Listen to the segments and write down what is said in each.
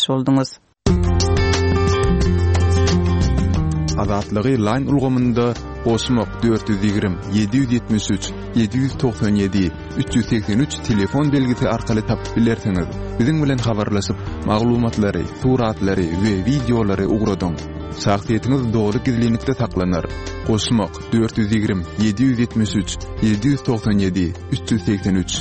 dinlemiş oldunuz. Azatlygy line ulgamynda Osmok 420 773 797 383 telefon belgisi arkaly tapyp bilersiňiz. Biziň bilen habarlaşyp maglumatlary, suratlary we videolary ugradyň. Şahsiýetiniz dogry gizlilikde saklanır. Osmok 420 773 797 383.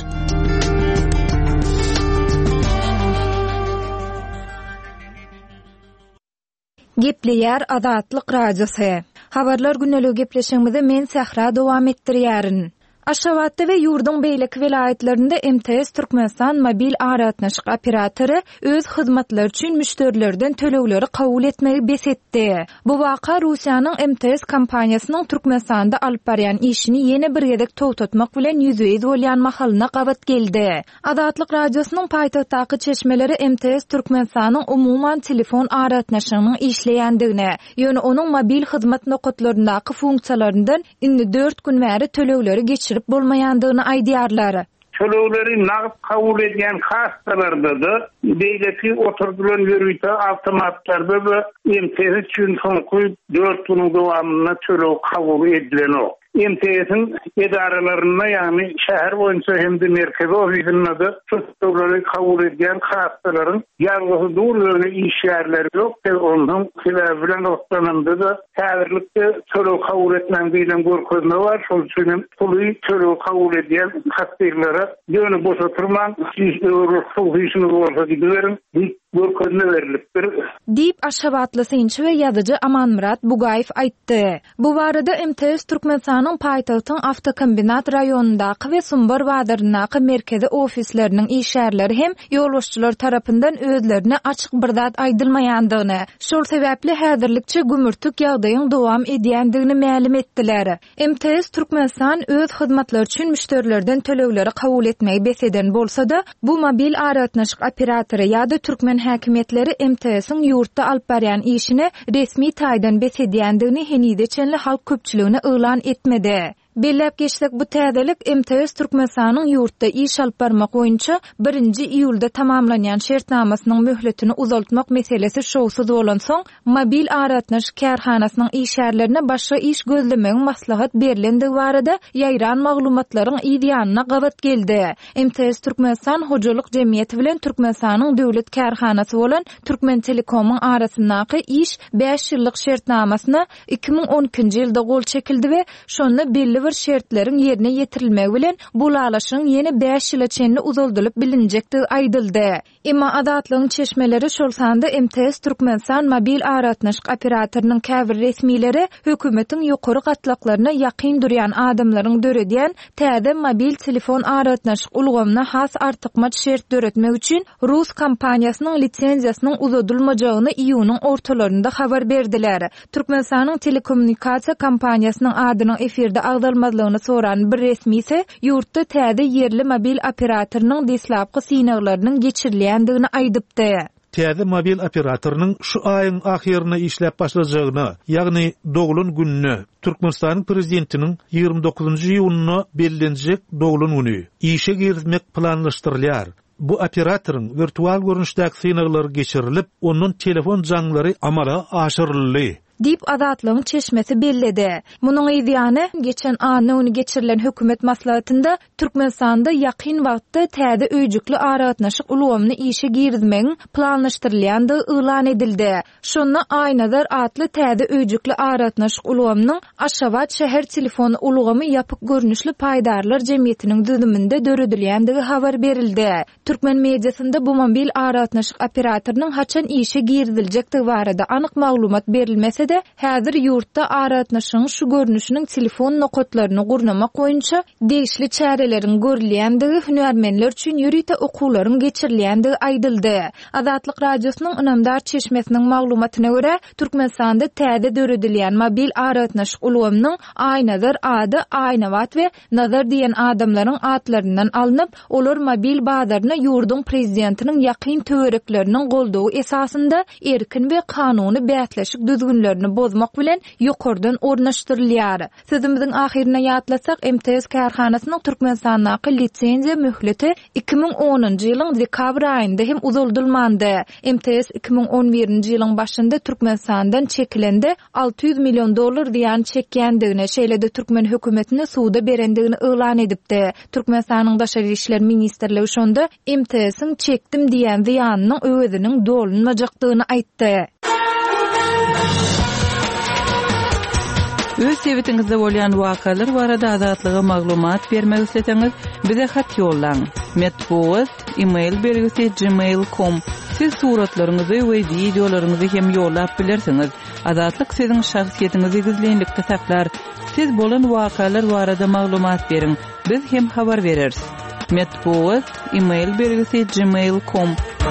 Gepleýär Azatlyk radiosu. Habarlar günnelik gepleşigimizi men Sahra dowam etdirýärin. Aşgabatda we ýurdun beýleki vilayetlerinde MTS Türkmenistan mobil aratnaşyk operatory öz hyzmatlary üçin müşterilerden tölegleri kabul etmegi besetdi. Bu waka Russiýanyň MTS kompaniýasynyň Türkmenistanda alyp barýan işini ýene bir ýerdek togtatmak bilen ýüzüýiz bolýan mahalyna gabat geldi. Azatlyk radiosynyň paýtagtdaky çeşmeleri MTS Türkmenistanyň umumyň telefon aratnaşygynyň işleýändigine, ýöne onuň mobil hyzmat nokatlaryndaky funksiýalaryndan indi 4 gün bäri tölegleri geçirip bolmaýandygyny aýdýarlar. Tölegleri nagd kabul edýän hastalarda da beýleki oturdulan ýörüýte awtomatlarda da MTS üçin soňky 4 güniň dowamyna töleg kabul edilen o. MTS'in edaralaryna ýani şäher boýunça hem-de merkezi ofisinde da tölegleri kabul edýän hastalaryň ýalgyzy durlaryny iş ýerleri ýok. Onuň sebäbi bilen ostananda da häzirlikde töleg kabul etmän bilen görkezme bar. Şol üçin puly töleg kabul edýän hastalara ýöne boşatyrman, siz ruhsal bolsa giderin, görkezme berilipdir. Diýip Aşgabatly synçy we ýazyjy Amanmurat Bugaýew aýtdy. Bu barada MTS Türkmenistanyň paýtagtyň Awtokombinat raýonundaky we Sumbor badaryndaky merkezi ofisleriniň işgärleri hem ýolbaşçylar tarapyndan özlerine açyk bir zat aýdylmaýandygyny, şol sebäpli häzirlikçe gümürtük ýagdaýyň dowam edýändigini ma'lum etdiler. MTS Türkmenistan öz hyzmatlary üçin müşterilerden tölegleri kabul etmeyi beseden bolsa-da, bu mobil aratnaşyk operatory ýa-da türkmen häkimetleri MTS'iň ýurtda alyp barýan işini resmi taýdan besedýändigini henide çenli halk köpçüligine elan etmedi. Bellep geçsek bu täzelik MTS Türkmenistanyň ýurtda iş alyp barmak boýunça 1-nji iýulda tamamlanýan şertnamasynyň möhletini uzaltmak meselesi şowsuz bolan soň mobil aratnaşyk kärhanasynyň işgärlerine başga iş gözlemegiň maslahat berilendigi barada ýaýran maglumatlaryň ýa-da gabat geldi. MTS Türkmenistan hojalyk jemgyýeti bilen Türkmenistanyň döwlet kärhanasy bolan Türkmen Telekomyň arasyndaky iş 5 ýyllyk şertnamasyna 2012-nji ýylda gol çekildi we şonu belli bir şertlerin yerine yetirilmegi bilen bulalaşyň ýene 5 ýyla çenli uzaldylyp bilinjekdi aýdyldy. Emma Azatlygyň çeşmeleri şol sanda MTS Türkmenistan mobil aratnaşyk operatorynyň käbir resmileri hökümetiň ýokary gatlaklaryna ýakyn durýan adamlaryň döredýän täze mobil telefon aratnaşyk ulgamyna has artykma şert döretmek üçin Rus kompaniýasynyň lisenziýasynyň uzadylmajagyny iýunyň ortalarynda habar berdiler. Türkmenistanyň telekommunikasiýa kompaniýasynyň adynyň efirde agdalmalygyny soran bir resmi ise ýurtda täze yerli mobil operatorynyň deslapky synaglarynyň geçirilýändigini aýdypdy. Täze mobil operatorynyň şu aýyň ahyryna işläp başlajagyny, ýagny dogulun gününi Türkmenistanyň prezidentiniň 29-njy ýylyna bellenjek dogulun güni işe girmek planlaşdyrylýar. Bu operatoryň virtual görnüşdäki synaglary geçirilip, onuň telefon janglary amala aşyryldy. Dip Azatlygyň çeşmesi belledi. Munyň ýa-da geçen any geçirilen hökümet maslahatynda Türkmenistanda ýakyn wagtda täze öýjükli aratnaşyk ulgamyny işe girizmegiň planlaşdyrylýandygy elan edildi. Şonu Aýnazar atly täze öýjükli aratnaşyk ulgamynyň Aşgabat şäher telefon ulgamy ýapyk görnüşli paýdarlar jemgyýetiniň düzüminde döredilýändigi habar berildi. Türkmen mediasynda bu mobil aratnaşyk operatorynyň haçan işe giriziljektigi barada anyk maglumat berilmese de häzir ýurtda aratnaşygyň şu görnüşiniň telefon nokatlaryny gurnamak boýunça degişli çärelerin görülýändigi hünärmenler üçin ýürüýte okuwlaryň geçirilýändigi aýdyldy. Azatlyk radiosynyň önamdar çeşmesiniň maglumatyna görä, Türkmenistanda täze döredilýän mobil aratnaşyk ulgamynyň Aýnazar ady Aýnawat we Nazar diýen adamlaryň atlaryndan alınıp, olar mobil bazaryna ýurdun prezidentiniň ýakyn töwerekleriniň goldawy esasynda erkin we kanuny bätleşik düzgünler hukümlerini bozmak bilen ýokardan ornaşdyrylýar. Sözümizin ahirine ýatlasak, MTS kärhanasynyň Türkmenistanyňky lisensiýa möhleti 2010-njy ýylyň dekabr aýynda hem uzuldylmandy. MTS 2011-nji ýylyň başynda Türkmenistandan çekilendi, $600 milyon diýen çekýändigine, şeýle-de Türkmen hökümetine suda berendigini elan edipdi. Türkmenistanyň Daşary işler ministrligi şonda MTS-iň çekdim diýen ziýanynyň özüniň dolunmajakdygyny aýtdy. Öz sebitingizde bolýan wakalar barada azatlyga maglumat bermek isleteňiz, bize hat ýollaň. Metbuat email belgisi gmail.com. Siz suratlaryňyzy we videolaryňyzy hem ýollap bilersiňiz. Azatlyk siziň şahsiýetiniňizi gizlenlikde saklar. Siz bolan wakalar barada maglumat beriň. Biz hem habar bereriz. Metbuat email belgisi gmail.com.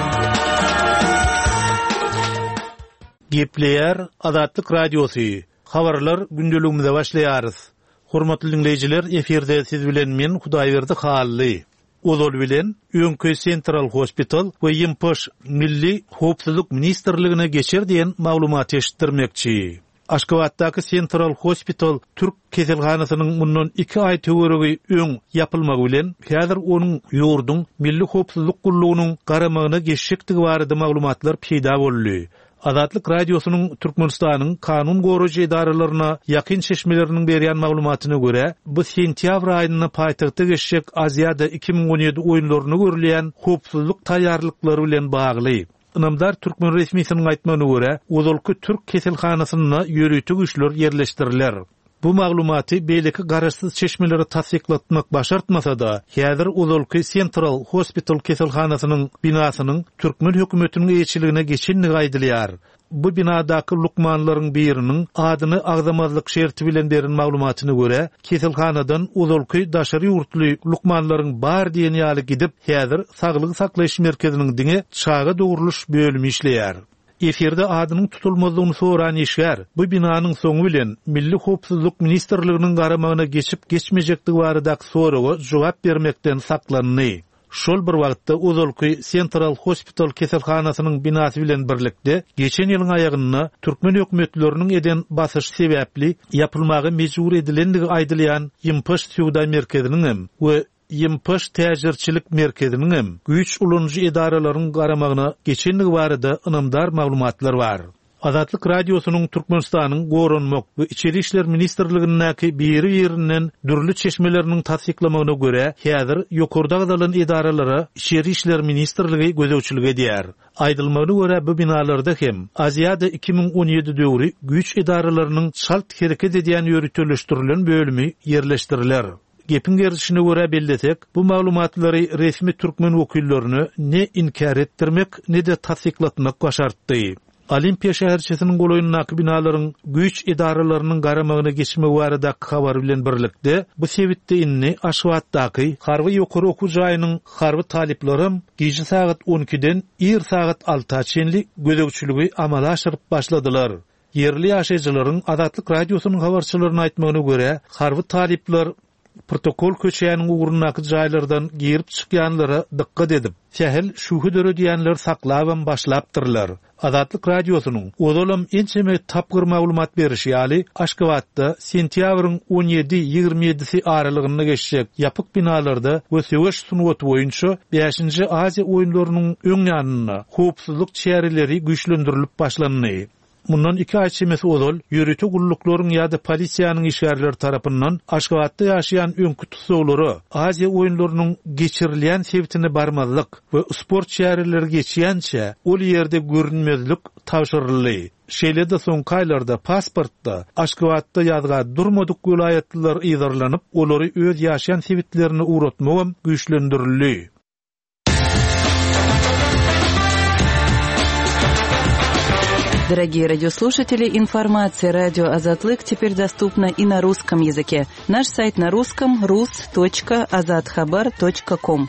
Gepleýär Azatlyk radiosu. Habarlar gündeligimizde başlaýarys. Hormatly dinleýijiler, eferde siz bilen men Hudaýberdi Hally. Ozol bilen Öňkö Central Hospital we Ýympoş Milli Howpsuzlyk Ministrligine geçer diýen maglumat eşitdirmekçi. Aşgabatdaky Central Hospital Türk keselhanasynyň mundan 2 aý töweregi öň ýapylmagy bilen häzir onuň ýurdun Milli Howpsuzlyk Gullugynyň garamagyna geçişdigi barada maglumatlar peýda boldy. Azatlyk radiosynyň Türkmenistanyň kanun goruji idaralaryna ýakyn şeşmeleriniň berýän maglumatyna görä, bu sentýabr aýyna paýtagtda geçecek Aziýada 2017 oýunlaryny görülýän howpsuzlyk taýýarlyklary bilen bagly. Inamdar Türkmen resmiýetiniň aýtmagyna görä, ozalky Türk keselhanasyna ýöreýtik güýçler ýerleşdirilýär. Bu maglumaty beýleki garaşsyz çeşmeleri tasdiklatmak başartmasa da, häzir ozalky Central Hospital keselhanasynyň binasynyň Türkmen hökümetiniň eýçiligine geçendigi aýdylýar. Bu binadaky lukmanlaryň biriniň adyny agzamazlyk şerti bilen beren maglumatyna görä, keselhanadan ozalky Daşary ýurtly lukmanlaryň bar diýen ýaly gidip, häzir saglyk saklaýyş merkeziniň diňe çaga dogrulyş bölümi işleýär. Eferde adynyň tutulmazygyny soran işgär, bu binanyň soňu bilen Milli Howpsuzlyk Ministrliginiň garamagyna geçip geçmejekdigi barada soraga jogap bermekden saklandy. Şol bir wagtda ozalky Central Hospital keselhanasynyň binasy bilen birlikde geçen ýylyň aýagyna Türkmen hökümetleriniň eden basyş sebäpli ýapylmagy mejbur edilendigi aýdylýan Ýympoş Suwda merkeziniň we Ýympoş täjirçilik merkeziniň güýç ulunjy idaralaryň garamagyna geçendigi barada ynamdar maglumatlar bar. Azatlyk radiosynyň Türkmenistanyň goranmak we içeri işler ministrliginiňki biri ýerinden dürli çeşmeleriniň tasdiklamagyna görä, häzir ýokurda gazalan idaralary içeri işler ministrligi gözegçiligi edýär. Aýdylmagyna görä, bu binalarda hem Aziýada 2017 döwri güýç idaralarynyň şalt hereket edýän ýöreýtleşdirilen bölümi ýerleşdirilýär. Gepin gerçine görä bildesek, bu maglumatlary resmi Türkmen wekillerini ne inkar etdirmek, ne de tasdiklatmak başartdy. Olimpiya şäherçisiniň goloýundaky binalaryň güýç idaralarynyň garamagyna geçme barada habar bilen birlikde bu sebitde inni Aşgabatdaky Harwy ýokary okuw jaýynyň harwy taliplerim gece saat 12-den ir saat 6-a çenli gözegçiligi amala aşyryp başladylar. Yerli ýaşaýjylaryň Azatlyk radiosynyň habarçylaryna aýtmagyna görä, harwy talipler protokol köçäniň ugrundaky jaýlardan girip çykýanlara dikkat edip, sähel şuhu döre diýenler saklap başlapdyrlar. Azatlyk radiosynyň ozalam ençeme tapgyr maglumat berişi ýaly Aşgabatda sentýabryň 17-27-si aralygyna geçecek ýapyk binalarda we söwüş sunuwaty boýunça 5-nji Aziýa oýunlarynyň öňýanyna howpsuzlyk çäreleri güýçlendirilip başlandy. Mundan 2 ay çemesi ozal, ýöreýtik gulluklaryň ýa-da polisiýanyň işgärleri tarapyndan Aşgabatda ýaşaýan öňkü tutsawlary Aziýa oýunlarynyň geçirilýän sebitine barmazlyk we sport şäherleri geçýänçe ol ýerde görünmezlik tapşyryldy. Şeýle-de soňky aýlarda pasportda Aşgabatda ýazga durmadyk vilayetler ýazarlanyp, olary öz ýaşaýan sebitlerini uğratmagam güýçlendirildi. Дорогие радиослушатели, информация радио «Азатлык» теперь доступна и на русском языке. Наш сайт на русском rus.azatxabar.com.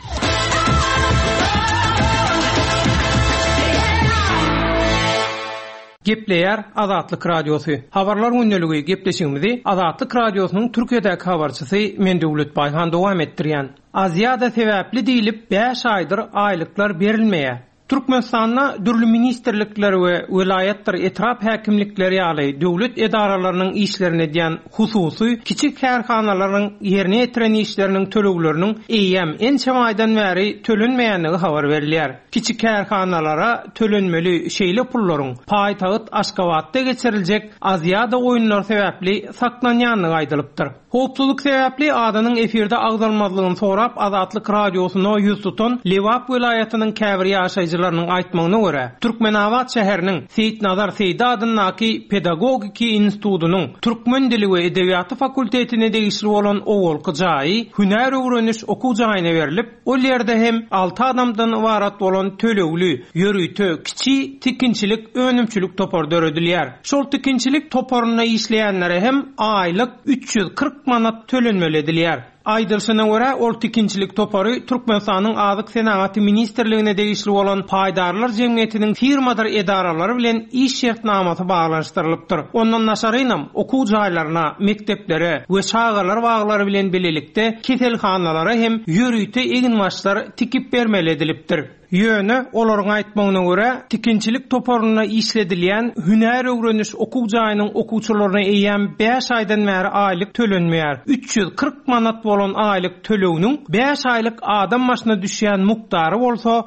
Gepleýär Azatlyk radiosu. Habarlar gündəligi gepleşigimizi Azatlyk radiosynyň Türkiýedäki habarçysy Mendewlet Baýhan dowam etdirýän. Aziýada sebäpli diýilip 5 aýdyr aýlyklar berilmeýär. Türkmenistan'da dürlü ministerlikler we vilayetler etrap häkimlikleri ýaly döwlet edaralarynyň işlerini diýen hususy kiçik kärhanalaryň ýerine ýetiren işleriniň tölegleriniň eýem en çamaýdan bäri tölenmeýänligi habar berilýär. Kiçik kärhanalara tölenmeli şeýle pullaryň paýtagyt Aşgabatda geçiriljek Aziýada oýunlar sebäpli saklanýanlygy aýdylypdyr. Hopsuzluk sebäpli adanyň efirde agdalmazlygyny sorap Azatlyk radiosyna ýüz tutan Lewap vilayatynyň käbir ýaşaýjylarynyň aýtmagyna görä, Türkmenawat şäheriniň Seyitnazar Seydi adynyň pedagogiki institutunyň türkmen dili we edebiýaty fakultetine degişli bolan owul gyjaý hüner öwreniş okuw jaýyna berilip, ol ýerde hem 6 adamdan ibarat bolan tölegli, ýörüýte, kiçi tikinçilik, önümçilik topar döredilýär. Şol tikinçilik toparyna işleýänlere hem aýlyk 340 manat tölenmeli edilýär. Aýdylşyna görä ol tikinçilik topary Türkmenistanyň Azyk Senaty ministrligine degişli bolan paýdarlar jemgyýetiniň firmadar edaralary bilen iş şertnamasy baglanşdyrylypdyr. Ondan naşarynam okuw jaýlaryna, mekteplere we şagalar baglary bilen bilelikde keselhanalara hem ýörüýte egin başlar tikip bermeli edilipdir. Ýöne olaryň aýtmagyna görä tikinçilik toparyna işledilýän hüner öwreniş okuw jaýynyň okuwçylaryna eýem 5 aýdan bäri aýlyk tölenmeýär. 340 manat bolan aýlyk töleginiň 5 aýlyk adam başyna düşýän mukdary bolsa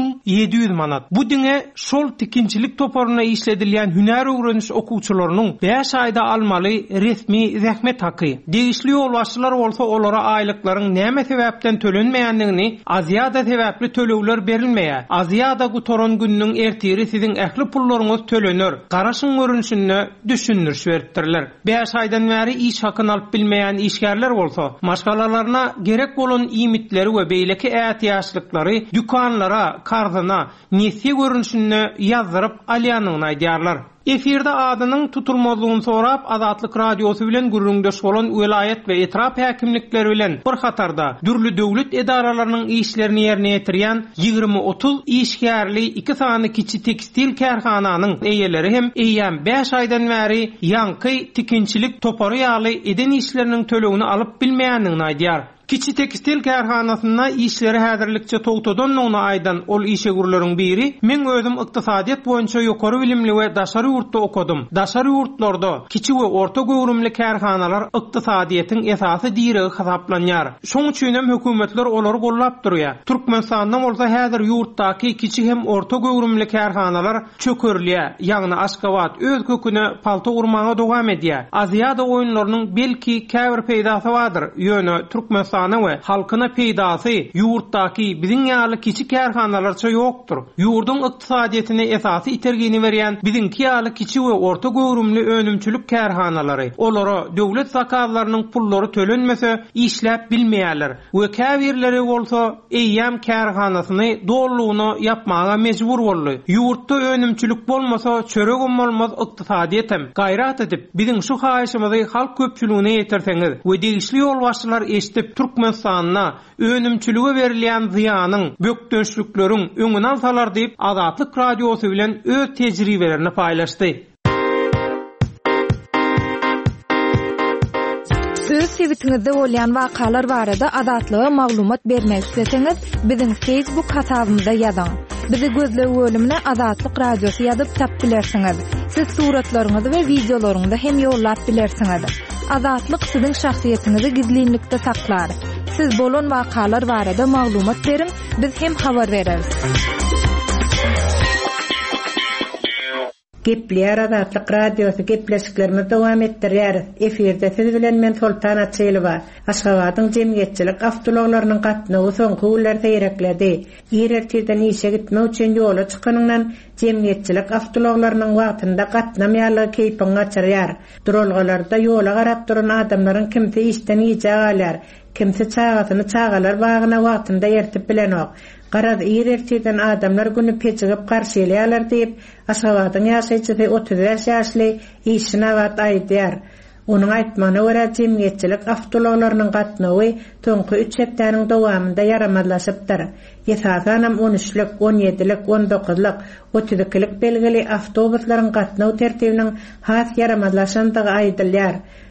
1700 manat. Bu diňe şol tikinçilik toparyna işledilýän hüner öwreniş okuwçylarynyň 5 aýda almaly resmi zähmet haky. Degişli ýol başçylar bolsa olara aýlyklaryň näme sebäpden tölenmeýänligini Aziýada sebäpli tölegler berilmeýär. Aziýada gutoran günniň ertiri sizin ähli pullaryňyz tölenir. Garaşyň görünüşini düşünür beripdirler. 5 aýdan bäri iş hakyny alyp bilmeýän işgärler bolsa, maşgalalaryna gerek bolan imitleri we beýleki ähtiýaçlyklary dükanlara, karzyna, nesi görünüşini ýazdyryp alýanyny aýdýarlar. Efirde adynyň tutulmazyny sorap Azatlyk radiosy bilen gürrüňdeş bolan vilayet we etrap häkimlikleri bilen bir hatarda dürli döwlet edaralarynyň işlerini ýerine ýetirýän 20-30 işgärli 2 sany kiçi tekstil kärhananyň eýeleri hem eýem 5 aýdan bäri ýanky tikinçilik topary ýaly eden işleriniň tölegini alyp bilmeýänligini aýdýar. Kiçi tekstil kärhanasyna işleri häzirlikçe togtadan onu aýdan ol işe gürleriň biri, men özüm ykdysadyýat boýunça ýokary bilimli we daşary ýurtda okudum. Daşary ýurtlarda kiçi we orta göwrümli kärhanalar ykdysadyýatyň esasy diregi hasaplanýar. Şoň üçin hem hökümetler olary gollap durýar. Türkmenistanda bolsa häzir ýurtdaky kiçi hem orta göwrümli kärhanalar çökürlýär. Ýagny Aşgabat öz köküne palto urmaga dowam edýär. Aziýada oýunlarynyň belki käbir peýdasy bardyr. Ýöne Türkmenistan we halkyna peýdasy ýurtdaky biziň ýaly kiçik kärhanalarça ýokdur. Ýurdun ykdysadyetine esasy itergini berýän biziňki ýaly kiçik we orta göwrümli önümçilik kärhanalary. Olara döwlet zakatlarynyň pullary tölenmese işläp bilmeýärler. We käbirleri bolsa eýem kärhanasyny dollugyny yapmaga mejbur boldy. Ýurtda önümçilik bolmasa çöregem bolmaz ykdysadyýetem. Gaýrat edip biziň şu haýyşymyzy halk köpçüligine ýetirseňiz we degişli ýol başçylar eşitip Türkmenistan'a önümçülüge berilýän ziýanyň, bökdöşlükleriň öňüne alsalar diýip Azatlyk radiosy bilen öz tejribelerini paýlaşdy. Öz sebitingizde bolýan wakalar barada Azatlyga maglumat bermek isteseňiz, biziň Facebook hasabymyza ýazyň. Bizi gözlegi bölümine Azatlyk radiosu ýazyp tap bilersiňiz. Siz suratlaryňyzy we videolaryňyzy hem ýollap bilersiňiz. Azatlyk siziň şahsiýetinizi gizlinlikde saklar. Siz bolan wakalar barada maglumat beriň, biz hem habar bereriz. Gepler Azatlyk radiosu gepleşiklerimiz dowam etdirýär. Efirde siz bilen men Sultan Açylywa, Aşgabatyň jemgyýetçilik awtologlarynyň gatnagy soňky günler seýrekledi. Ýerertirden işe gitmek üçin ýola çykanyňdan jemgyýetçilik awtologlarynyň wagtynda gatnamaýarlygy keýpiň açyrýar. Duralgalarda ýola garap duran adamlaryň kimse işden ýeýär, kimse çagatyny çagalar bagyna wagtynda ýertip bilenok. Garad ýerertirden adamlar güni peçigip garşylýarlar diýip Aşgabatyň ýaşaýjysy 35 ýaşly Işnawat aýdýar. Onuň aýtmagyna görä jemgyýetçilik awtologlarynyň gatnagy soňky 3 hepdeniň dowamında yaramazlaşypdyr. Ýesasanam 13-lik, 17-lik, 19-lik, 32-lik belgili awtobuslaryň gatnagy tertibiniň has yaramazlaşandygy aýdylýar.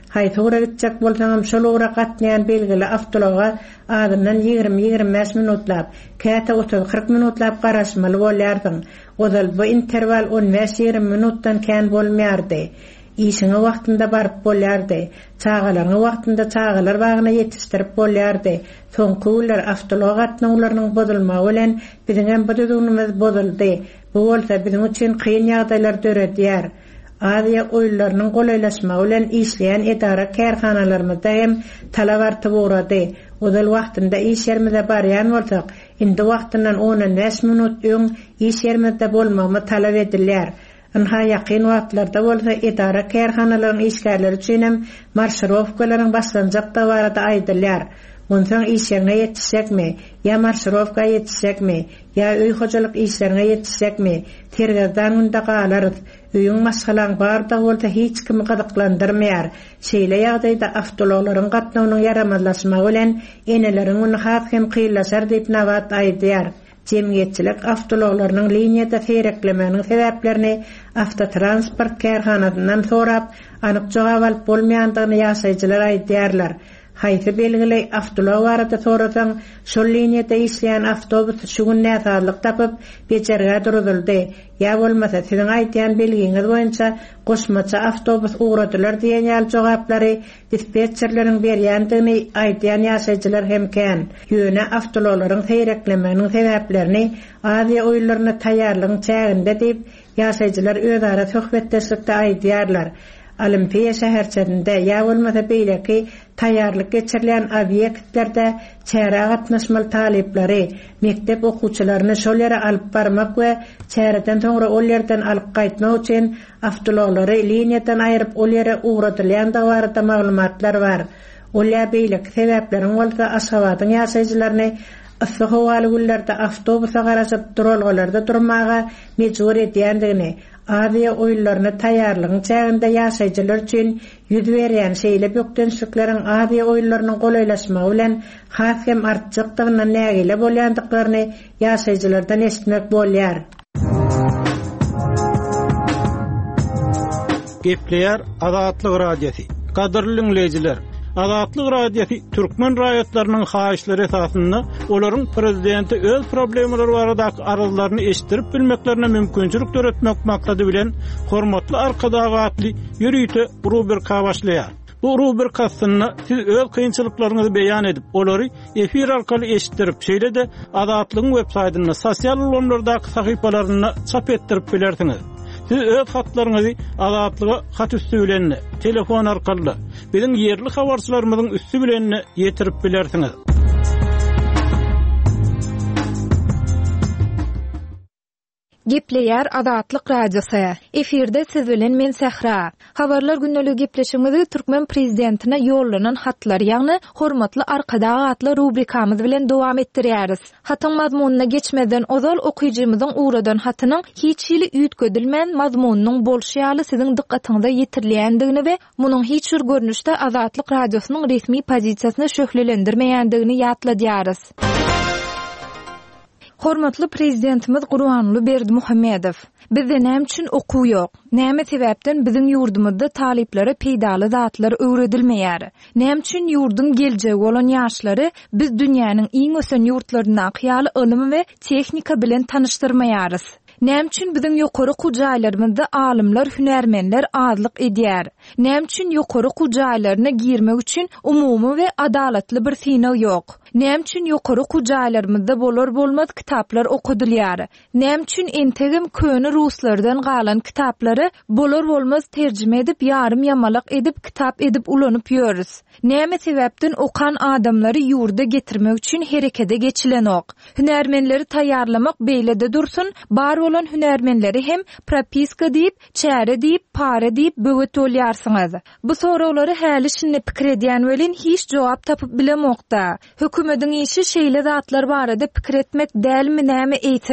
Haytura gitjek bolsaňam şol ura gatnaýan belgili avtologa adamdan 20-25 minutlap, käte 30-40 minutlap garaşmaly bolýardyň. Odal bu interval 15-20 minutdan kän bolmaýardy. İşiňe wagtynda baryp bolýardy. Çağalaryň wagtynda çağalar bagyna ýetişdirip bolýardy. Soňky günler avtolog gatnaýlarynyň bodulmagy bilen biziň bodulmamyz boduldy. Bu bolsa biziň üçin kyn ýagdaýlar döredýär. Adiýa oýlarynyň golaylaşmagy bilen işleýän edara kärhanalarymyzda hem talap artyp urady. Odal wagtynda iş ýerimize barýan bolsak, indi wagtyndan 10-15 minut öň iş ýerimizde bolmamy talap edilýär. Anha ýakyn wagtlarda bolsa edara kärhanalaryň işgärleri üçin hem marşrowkalaryň başlanjak da barada aýdylýar. Ondan iş ýerine ýetişekmi, ýa marşrowka ýetişekmi, ýa öý hojalyk işlerine ýetişekmi, tergazdan unda galarys. Öýüň maşgalan barda bolsa hiç kimi gadaklandyrmaýar. Şeýle ýagdaýda avtologlaryň gatnawynyň yaramazlaşmagy bilen eneleriň uny hem kıylaşar diýip nawat aýdýar. Cemiyetçilik avtologlarynyň liniýada seýreklemeniň sebäplerini avtotransport kärhanasyndan sorap, anyk jogap alyp bolmaýandygyny ýaşaýjylar aýdýarlar. Haýsy belgili avtolog barada sorasaň, şol liniýada işleýän avtobus şu gün näsarlyk tapyp bejerge duruldy. Ýa bolmasa siziň aýtýan belgiňiz boýunça goşmaça avtobus uğradylar diýen ýal jogaplary dispetçerleriň berýändigini aýtýan ýaşaýjylar hem kän. Ýöne avtologlaryň seýreklemeniň sebäplerini aýdy oýlaryna taýýarlygyň çäginde diýip ýaşaýjylar özara söhbetdeşikde aýdýarlar. Olimpiya şäherçerinde ýa bolmasa beýleki taýýarlyk geçirilen obýektlerde çäre gatnaşmaly talyplary mektep okuwçylaryny şol ýere alyp barmak we çäreden soňra ol ýerden alyp gaýtmak üçin avtologlary liniýadan aýryp ol ýere uğratylýandygy barada maglumatlar bar. Ol ýa beýleki sebäpleriň bolsa Aşgabatyň ýaşaýjylaryny ıssy hawaly günlerde avtobusa garaşyp duralgalarda durmaga mejbur edýändigini, adiýa oýlaryny taýýarlygyň çäginde ýaşaýjylar üçin ýüz berýän şeýle bökdenşikleriň adiýa oýlarynyň golaylaşmagy bilen has hem artjykdygyna nägile bolýandyklaryny ýaşaýjylardan eşitmek bolýar. Gepleýär Azatlyk radiosi. Kadrly dinleýijiler, Azatlyk radiosi türkmen raýatlarynyň haýyşlary esasynda olaryň prezidenti öz problemleri barada aralyklaryny eşitdirip bilmeklerine mümkinçilik töretmek maksady bilen hormatly arkadagatly ýürüýte rubrika başlaýar. Bu rubrikasyny siz öz kynçylyklaryňyzy beýan edip, olary efir arkaly eşitdirip, şeýle-de Azatlygyň web saýtyna, sosial ulanlardaky sahypalaryna çap etdirip bilersiňiz. Siz öz hatlaryňyzy Azatlyga hat üstü bilen, telefon arkaly, biziň ýerli habarçylarymyzyň üstü bilen ýetirip bilersiňiz. Gepleýär Azatlyk radiosu. Efirde siz bilen men Sehra. Habarlar günnelik gepleşigimizi Türkmen prezidentine ýollanan hatlar ýagny hormatly arkadagy atly rubrikamyz bilen dowam etdirýäris. Hatyň mazmunyna geçmeden ozal okuyjymyzyň uğradan hatynyň hiç ýyly üýtgedilmän mazmunynyň bolşýaly siziň dikkatiňize ýetirilýändigini we munyň hiç bir görnüşde Azatlyk radiosynyň resmi pozisiýasyny şöhlelendirmeýändigini ýatladýarys. Hormatly prezidentimiz Gurbanly Berdimuhammedow, bizde näme üçin okuw ýok? Näme sebäpden biziň ýurdumyzda talyplary peýdaly zatlar öwredilmeýär? Näme üçin ýurdun geljegi bolan ýaşlary biz dünýäniň iň ösen ýurtlaryna aqyaly ilim we tehnika bilen tanyşdyrmaýarys? Näme üçin biziň ýokary gujaýlarymyzda alymlar, hünärmenler azlyk edýär? Näme üçin ýokary gujaýlaryna girmek üçin umumy we adalatly bir synaw ýok? Näme üçin ýokary gujaýlarymyzda bolar bolmaz kitaplar okudylýar? Näme üçin entegim köni ruslardan galan kitaplary bolar bolmaz terjime edip ýarym ýamalyk edip kitap edip ulanyp ýörüs? Näme sebäpden okan adamlary ýurda getirmek üçin herekete geçilen ok? Hünärmenleri taýýarlamak beýlede dursun, bar bolan hünärmenleri hem propiska diýip, çäre diýip, para diýip böwet bolýarsyňyz. Bu soraglary häli şinne pikir edýän welin hiç jogap tapyp bilemokda. Hökümetiň işi şeýle zatlar barada pikir etmek dälmi näme eýtem?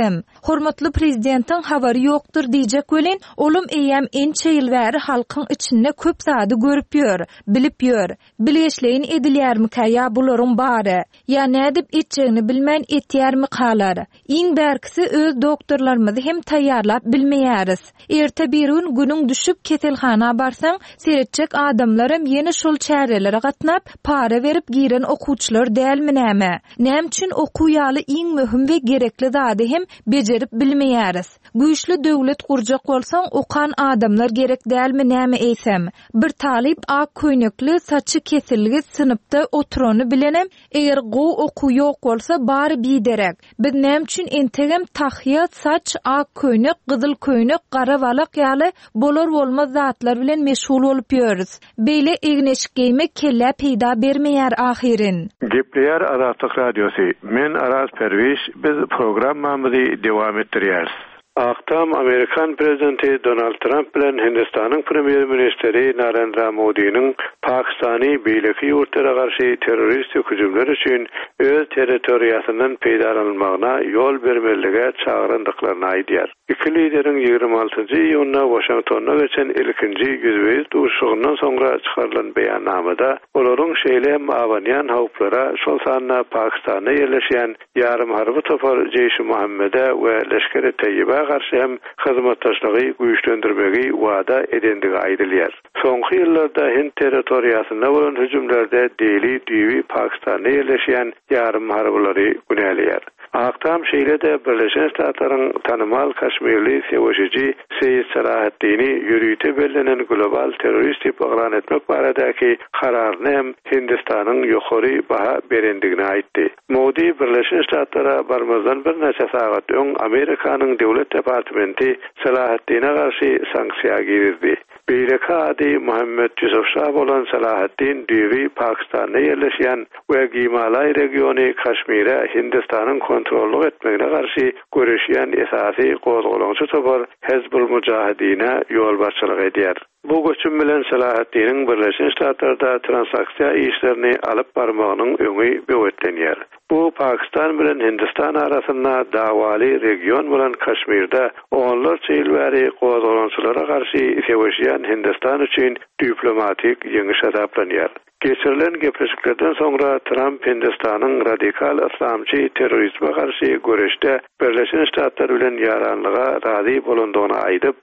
Hormatly prezidentin habary ýokdur diýjek welin, olum eýem ençe ýylbäri halkyň içinde köp zady görüp ýör, bilip ýör. Bileşleýin edilýärmi käýa bularyň bary? Ya nädip etjegini bilmän etýärmi qalar? Iň bärkisi öz doktorlarymyzy hem taýýarlap bilmeýäris. Erte bir günüň düşüp keselhana barsaň, seretjek adamlarym ýene şol çärelere gatnap, para berip giren okuwçylar dälmi näme? Näme üçin okuýaly iň möhüm we gerekli zady hem bejerip bilmeýäris. Güýçli döwlet gurjak bolsaň, okan adamlar gerek dälmi näme eýsem? Bir talip ak köýnekli, saçy kesilgi sınıpda oturany bilenem, eger gow okuw ýok bolsa bary biderek. Biz näme üçin entegem tahyýat, saç, ak köýnek, gyzyl köýnek, gara balak ýaly bolar bolmaz zatlar bilen meşgul bolup ýörüz. Beýle egneşik geýmek kelle peýda bermeýär ahyrin. Gepleýär Azatlyk Radiosu. Men Araz Perwiş, biz programmamyzy dowam etdirýäris. Akşam Amerikan prezidenti Donald Trump bilen Hindistanyň premier ministeri Narendra Modi'nin Pakistany beýleki ýurtlara garşy terroristik hüjümler üçin öz territoriýasyndan peýdalanmagyna ýol bermelige çağıryndyklaryny aýdýar. İki lideriň 26-njy ýylyna Washingtonda geçen ilkinji ýüzbeýiz duruşugundan soňra çykarylan beýannamada olaryň şeýle awanýan hawplara şol sanyna Pakistanda ýerleşýän ýarym harby topar Jeyş-i Muhammede we Leşkeri Tayyiba garşy hem hyzmatdaşlygy güýçlendirmegi wada edendigi aýdylýar. Soňky ýyllarda Hind territoriýasyna bolan hüjümlerde deli düýbi Pakistanda ýerleşýän ýarym harbylary günälýär. Akşam şeýlede Birleşen Ştatlaryň tanymal Kaşmirli sewaşyjy Seýid Salahaddini ýürüýte belenen global terroristik baglan etmek baradaky kararyny hem Hindistanyň ýokary baha berendigini aýtdy. Modi Birleşen Ştatlara barmazdan bir neçe sagat öň Amerikanyň döwlet departamenti Salahaddine garşy sanksiýa girdi. Beýleki ady Muhammed Yusuf Şah bolan Salahaddin düýbi Pakistanda ýerleşýän we Gimalay regiony Kaşmire Hindistanyň kontrollyk etmegine garşy görüşýän esasy gozgolanyşy topar Hezbul Mujahidine ýol başçylyk edýär. Bu göçüm bilen Salahaddiniň Birleşen Ştatlarda transaksiýa işlerini alyp barmagynyň öňü böwetlenýär. Bu Pakistan bilen Hindistan arasynda dawaly region bolan Kaşmirde onlarça ýyl bäri gozgolanyşylara garşy sewaşýän Hindistan üçin diplomatik ýeňiş hesaplanýar. Geçirilen gepleşiklerden sonra Trump Hindistanyň radikal islamçy terrorizme garşy görüşde Birleşen Ştatlar bilen ýaranlyga razy bolandygyny aýdyp,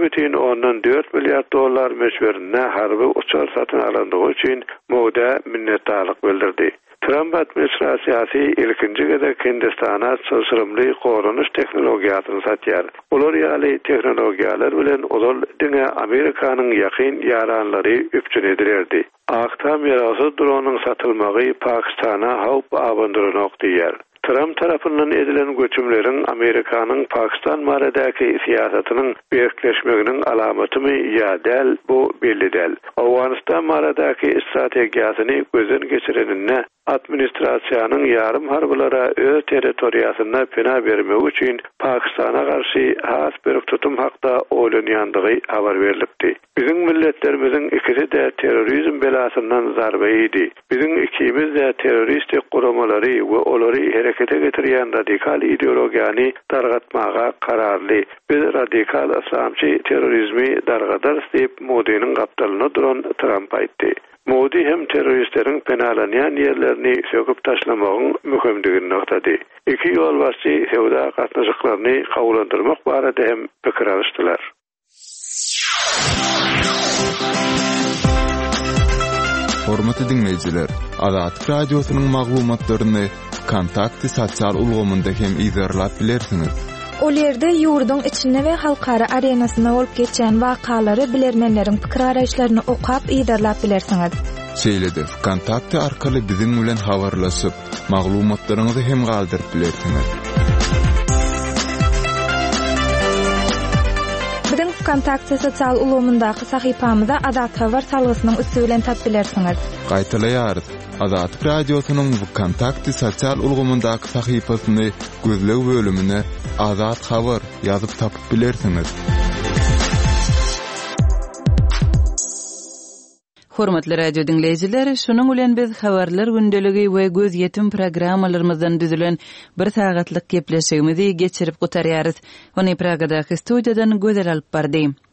$2,4 milyar meşwerine harby uçar satyn alandygy üçin moda minnetdarlyk bildirdi. Trump administrasiýasy ilkinji gezek Hindistana sosyrymly goranyş teknologiýasyny satýar. Olar ýaly teknologiýalar bilen olal diňe Amerikanyň ýakyn ýaranlary üpçün edilerdi. Akşam ýarasy dronyň satylmagy Pakistana hawp awandyrynak diýer. Trump tarapyndan edilen göçümleriň Amerikanyň Pakistan baradaky siýasatynyň berkleşmeginiň alamatymy ýa-däl bu belli däl. Awganistan baradaky strategiýasyny gözden geçirenine administrasiýanyň ýarym harbylara öz territoriýasyna pena bermek üçin Pakistana garşy has bir tutum hakda oýlanýandygy habar berilipdi. Biziň milletlerimiziň ikisi de terrorizm belasyndan zarba ýedi. Biziň ikimiz de terroristik guramalary we olary herekete getirýän radikal ideologiýany dargatmaga kararly. Biz radikal islamçy terrorizmi dargadar diýip Modi'nin gapdalyny duran Trump aýtdy. Modi hem teröristleriň penalanýan ýerlerini söküp taşlamagyň möhümdigini noktady. Iki ýol başçy hewda gatnaşyklaryny kabullandyrmak barada hem pikir alýşdylar. Hormatly dinleýijiler, Azatlyk radiosynyň maglumatlaryny Kontakty sosial ulgamynda hem izlerläp bilersiňiz. Ol ýerde ýurduň içine we halkara arenasyna bolup geçen wakalary bilermenleriň pikir araýşlaryny okap ýerläp bilersiňiz. Şeýlede Kontakty arkaly biziň bilen habarlaşyp, maglumatlaryňyzy hem galdyryp bilersiňiz. Biziň Kontakty sosial ulgamyndaky sahypamyza Azat Habar salgysynyň üstü bilen tap bilersiňiz. Gaýtalaýarys. Azatlyk radiosynyň Kontakty sosial ulgamyndaky sahypasyny gözleg bölümine Azat Habar ýazyp tapyp bilersiňiz. Hormatly radio dinleyijiler, şonuň bilen biz habarlar gündeligi we göz ýetim programmalarymyzdan düzülen bir sagatlyk gepleşigimizi geçirip gutarýarys. Ony Pragadaky studiýadan gözel alyp bardym.